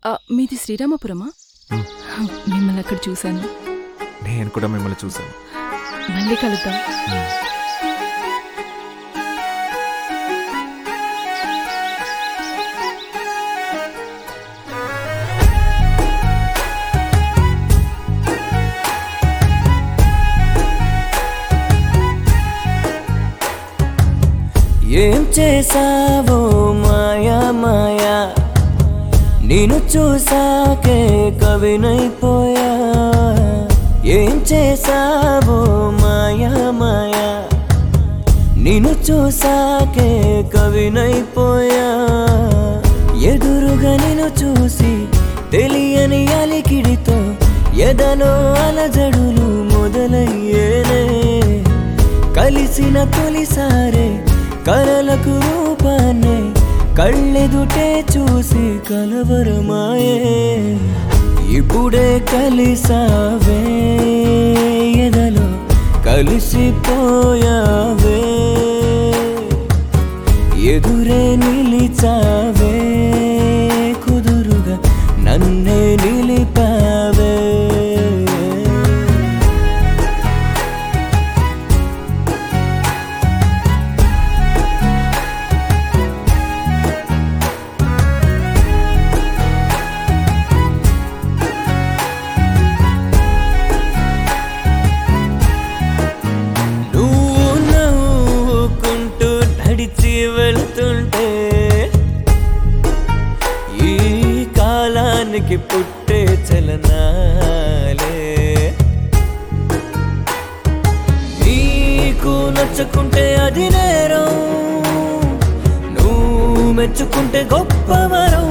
మీది శ్రీరామపురమా? మిమ్మల్ని అక్కడ చూశాను. నేను కూడా మిమ్మల్ని చూశాను. మళ్ళీ కలుద్దాం. ఏం చేసావో మాయా మాయా, నిన్ను చూసాకే కవినైపోయా. ఏం చేసావో మాయా మాయా, నిన్ను చూసాకే కవినైపోయా. ఎదురుగా నిన్ను చూసి తెలియని అలికిడితో ఎదలో అలజడులు మొదలయ్యేనే. కలిసిన తొలిసారే కలలకు రూపాన్నే కళ్ళెదుటే చూసి కలవరమాయే. ఇప్పుడే కలిసావే ఎదలో కలిసిపోయావే. ఎదురే నిలిచావే కుదురుగా నన్నే నిలిపావే. వెళ్తుంటే ఈ కాలానికి పుట్టే చలనాలే. నీకు నచ్చుకుంటే అది నేరం, నువ్వు మెచ్చుకుంటే గొప్పవరం.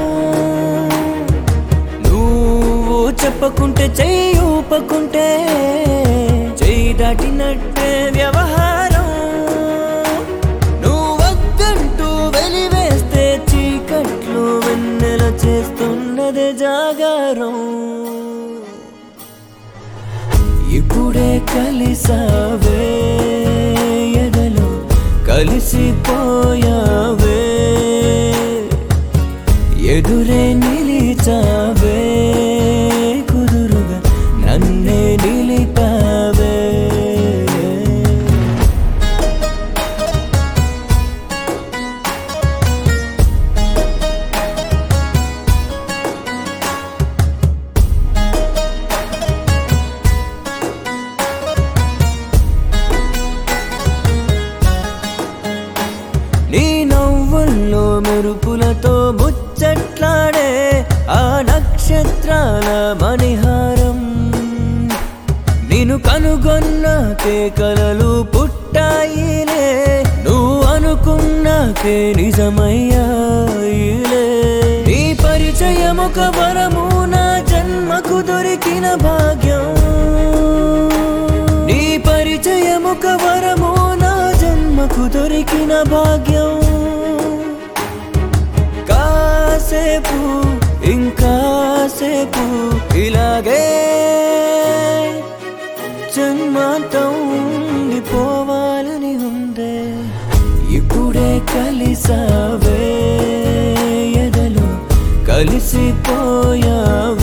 నువ్వు చెప్పకుంటే చెయ్యి ఊపకుంటే చెయ్యి దాటినట్టే వ్యవహారం. చేస్తున్నదే జాగారం. ఇప్పుడే కలిసావే ఎదలో కలిసిపోయావే. ఎదురే నిలిచావే కుదురుగా నన్నే నిలిపావే. నీ నవ్వుల్లో మెరుపులతో ముచ్చట్లాడే ఆ నక్షత్రాల మణిహారం. నిన్ను కనుగొన్నాకే కలలు పుట్టాయిలే, నువ్వు అనుకున్నాకే నిజమయ్యాయిలే. నీ పరిచయం ఒక వరము, నా జన్మకు దొరికిన భాగ్యం. నీ పరిచయం ఒక వరము, నా జన్మకు దొరికిన భాగ్యం. కాసేపు ఇంకాసేపు ఇలాగే జన్మాంతం ఉండిపోవాలని ఉందే. ఇప్పుడే కలిసావే ఎదలో కలిసిపోయావే.